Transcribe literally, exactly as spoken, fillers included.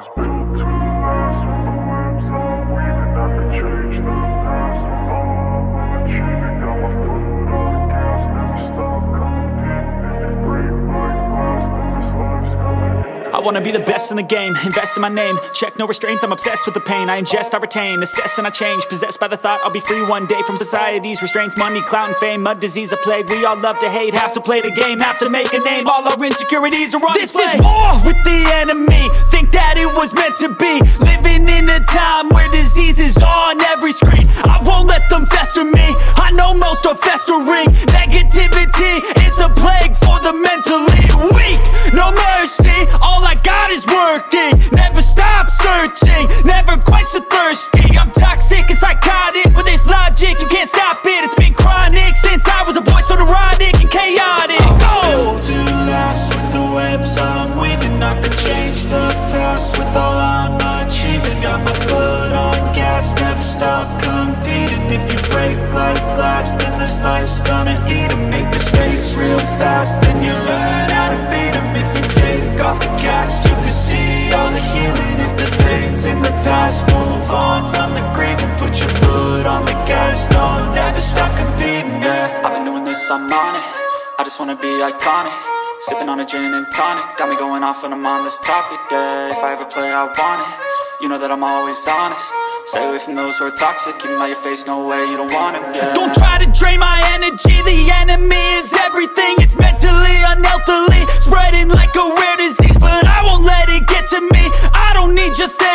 was built to last. With the webs I'm weaving, I could change the past. With all I'm achieving, got my foot on the gas. Never stop competing. If you break like glass, then this life's gonna end. I wanna be the best in the game, invest in my name. Check no restraints, I'm obsessed with the pain. I ingest, I retain, assess and I change. Possessed by the thought I'll be free one day from society's restraints. Money, clout and fame, mud, disease, a plague. We all love to hate, have to play the game, have to make a name. All our insecurities are on This display. is war with the enemy. Think that it was meant to be. Living in a time where disease is on every screen. I won't let them fester me. I know most are festering. Negativity is a plague for the mentally weak. No mercy, all I got is working. Never stop searching, never quench the thirsty. I'm toxic and psychotic with this logic. You can't stop it, it's been chronic since I was a boy, so neurotic and chaotic. Built to last. With the webs I'm weaving, I could change the past. With all I'm achieving, got my foot on gas. Never stop competing. If you break like glass, then this life's gonna eat 'em. Make mistakes real fast, then you learn how to beat 'em. If you take off the cast, you can see all the healing. If the pain's in the past, move on from the grave and put your foot on the gas. No, never stop competing, yeah. I've been doing this, I'm on it. I just wanna be iconic. Sipping on a gin and tonic, got me going off when I'm on this topic, yeah. If I ever play, I want it. You know that I'm always honest. Stay away from those who are toxic. Keep them out your face, no way, you don't want it, yeah. Don't try to drain my energy. The enemy is everything. It's mentally, unhealthily, spreading like a rare disease. But I won't let it get to me. I don't need your therapy.